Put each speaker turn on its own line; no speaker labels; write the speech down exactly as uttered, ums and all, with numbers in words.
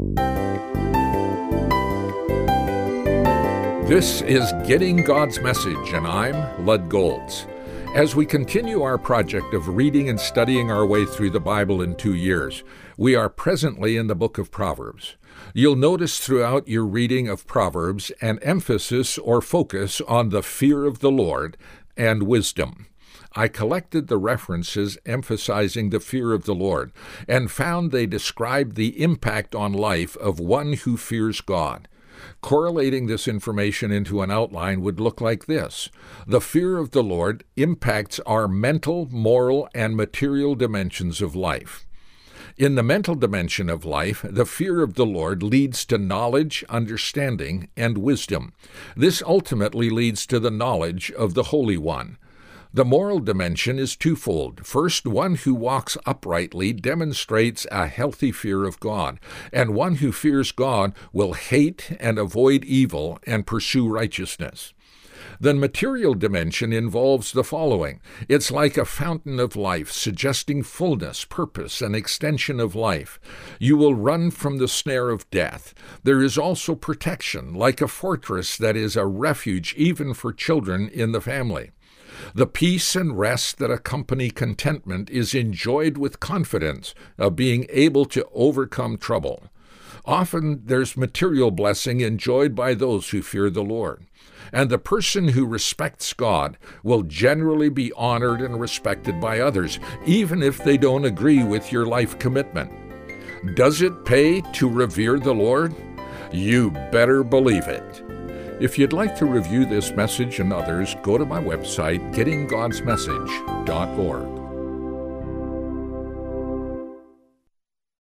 This is Getting God's Message, and I'm Lud Golds. As we continue our project of reading and studying our way through the Bible in two years, we are presently in the book of Proverbs. You'll notice throughout your reading of Proverbs an emphasis or focus on the fear of the Lord and wisdom. I collected the references emphasizing the fear of the Lord and found they described the impact on life of one who fears God. Correlating this information into an outline would look like this. The fear of the Lord impacts our mental, moral, and material dimensions of life. In the mental dimension of life, the fear of the Lord leads to knowledge, understanding, and wisdom. This ultimately leads to the knowledge of the Holy One. The moral dimension is twofold. First, one who walks uprightly demonstrates a healthy fear of God, and one who fears God will hate and avoid evil and pursue righteousness. The material dimension involves the following. It's like a fountain of life, suggesting fullness, purpose, and extension of life. You will run from the snare of death. There is also protection, like a fortress that is a refuge even for children in the family. The peace and rest that accompany contentment is enjoyed with confidence of being able to overcome trouble. Often there's material blessing enjoyed by those who fear the Lord. And the person who respects God will generally be honored and respected by others, even if they don't agree with your life commitment. Does it pay to revere the Lord? You better believe it. If you'd like to review this message and others, go to my website, getting gods message dot org.